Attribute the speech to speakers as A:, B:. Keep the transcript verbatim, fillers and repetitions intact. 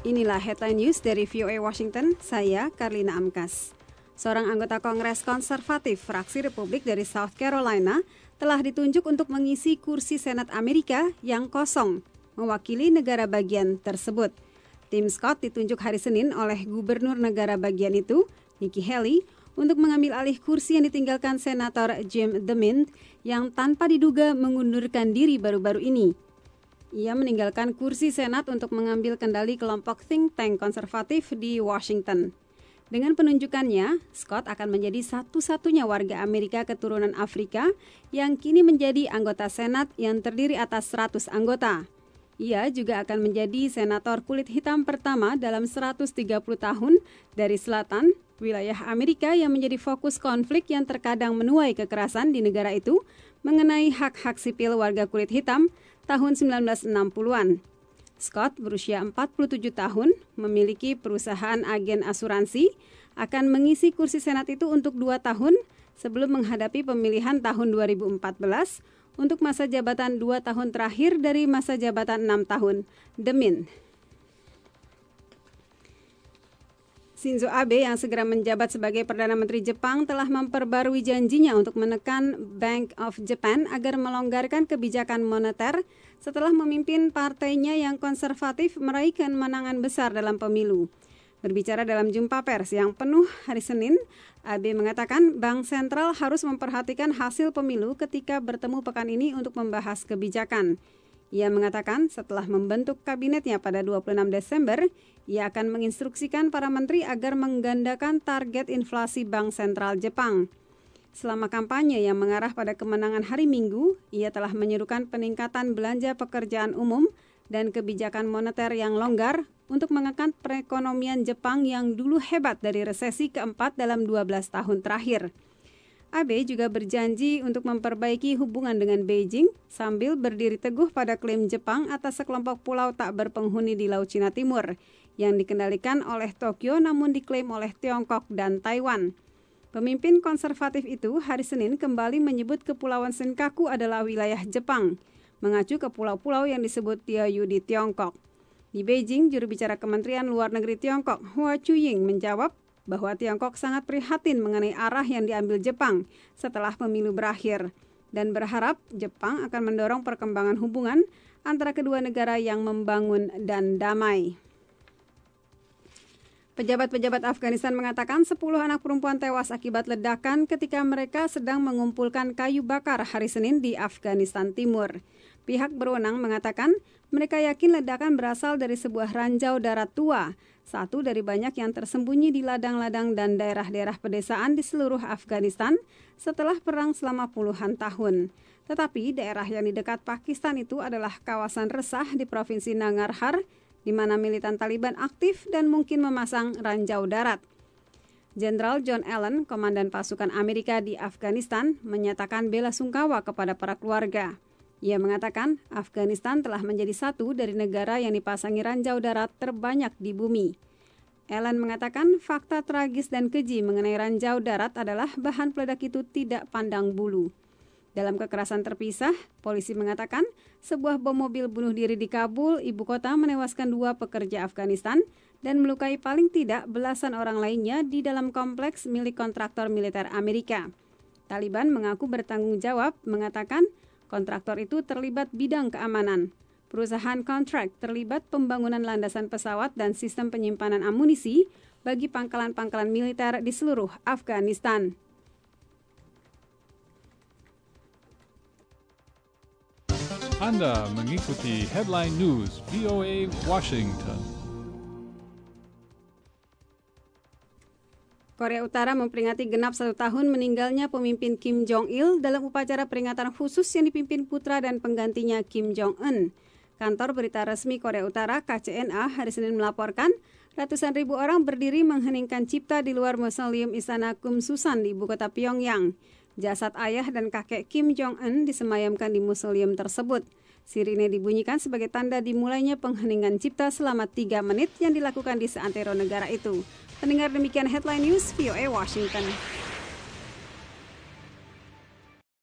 A: Inilah headline news dari V O A Washington, saya Karlina Amkas. Seorang anggota Kongres konservatif fraksi Republik dari South Carolina telah ditunjuk untuk mengisi kursi Senat Amerika yang kosong, mewakili negara bagian tersebut. Tim Scott ditunjuk hari Senin oleh gubernur negara bagian itu, Nikki Haley, untuk mengambil alih kursi yang ditinggalkan Senator Jim DeMint yang tanpa diduga mengundurkan diri baru-baru ini. Ia meninggalkan kursi Senat untuk mengambil kendali kelompok think tank konservatif di Washington. Dengan penunjukannya, Scott akan menjadi satu-satunya warga Amerika keturunan Afrika yang kini menjadi anggota Senat yang terdiri atas seratus anggota. Ia juga akan menjadi senator kulit hitam pertama dalam seratus tiga puluh tahun dari selatan, wilayah Amerika yang menjadi fokus konflik yang terkadang menuai kekerasan di negara itu mengenai hak-hak sipil warga kulit hitam tahun sembilan belas enam puluhan. Scott berusia empat puluh tujuh tahun, memiliki perusahaan agen asuransi, akan mengisi kursi Senat itu untuk dua tahun sebelum menghadapi pemilihan tahun dua ribu empat belas untuk masa jabatan dua tahun terakhir dari masa jabatan enam tahun. DeMint. Shinzo Abe yang segera menjabat sebagai Perdana Menteri Jepang telah memperbarui janjinya untuk menekan Bank of Japan agar melonggarkan kebijakan moneter setelah memimpin partainya yang konservatif meraih kemenangan besar dalam pemilu. Berbicara dalam jumpa pers yang penuh hari Senin, Abe mengatakan Bank Sentral harus memperhatikan hasil pemilu ketika bertemu pekan ini untuk membahas kebijakan. Ia mengatakan setelah membentuk kabinetnya pada dua puluh enam Desember, ia akan menginstruksikan para menteri agar menggandakan target inflasi Bank Sentral Jepang. Selama kampanye yang mengarah pada kemenangan hari Minggu, ia telah menyerukan peningkatan belanja pekerjaan umum dan kebijakan moneter yang longgar untuk mengangkat perekonomian Jepang yang dulu hebat dari resesi keempat dalam dua belas tahun terakhir. Abe juga berjanji untuk memperbaiki hubungan dengan Beijing sambil berdiri teguh pada klaim Jepang atas sekelompok pulau tak berpenghuni di Laut Cina Timur yang dikendalikan oleh Tokyo namun diklaim oleh Tiongkok dan Taiwan. Pemimpin konservatif itu hari Senin kembali menyebut Kepulauan Senkaku adalah wilayah Jepang, mengacu ke pulau-pulau yang disebut Diaoyu di Tiongkok. Di Beijing, juru bicara Kementerian Luar Negeri Tiongkok, Hua Chunying, menjawab bahwa Tiongkok sangat prihatin mengenai arah yang diambil Jepang setelah pemilu berakhir dan berharap Jepang akan mendorong perkembangan hubungan antara kedua negara yang membangun dan damai. Pejabat-pejabat Afghanistan mengatakan sepuluh anak perempuan tewas akibat ledakan ketika mereka sedang mengumpulkan kayu bakar hari Senin di Afghanistan Timur. Pihak berwenang mengatakan mereka yakin ledakan berasal dari sebuah ranjau darat tua, satu dari banyak yang tersembunyi di ladang-ladang dan daerah-daerah pedesaan di seluruh Afghanistan setelah perang selama puluhan tahun. Tetapi daerah yang di dekat Pakistan itu adalah kawasan resah di Provinsi Nangarhar, di mana militan Taliban aktif dan mungkin memasang ranjau darat. Jenderal John Allen, komandan pasukan Amerika di Afghanistan, menyatakan bela sungkawa kepada para keluarga. Ia mengatakan Afghanistan telah menjadi satu dari negara yang dipasangi ranjau darat terbanyak di bumi. Allen mengatakan fakta tragis dan keji mengenai ranjau darat adalah bahan peledak itu tidak pandang bulu. Dalam kekerasan terpisah, polisi mengatakan sebuah bom mobil bunuh diri di Kabul, ibu kota, menewaskan dua pekerja Afghanistan dan melukai paling tidak belasan orang lainnya di dalam kompleks milik kontraktor militer Amerika. Taliban mengaku bertanggung jawab, mengatakan kontraktor itu terlibat bidang keamanan. Perusahaan kontrak terlibat pembangunan landasan pesawat dan sistem penyimpanan amunisi bagi pangkalan-pangkalan militer di seluruh Afghanistan.
B: Anda mengikuti Headline News V O A Washington.
A: Korea Utara memperingati genap satu tahun meninggalnya pemimpin Kim Jong-il dalam upacara peringatan khusus yang dipimpin putra dan penggantinya Kim Jong-un. Kantor berita resmi Korea Utara K C N A hari Senin melaporkan ratusan ribu orang berdiri mengheningkan cipta di luar Mausoleum Istana Kumsusan di ibu kota Pyongyang. Jasad ayah dan kakek Kim Jong-un disemayamkan di museum tersebut. Sirine dibunyikan sebagai tanda dimulainya pengheningan cipta selama tiga menit yang dilakukan di seantero negara itu. Pendengar, demikian Headline News V O A Washington.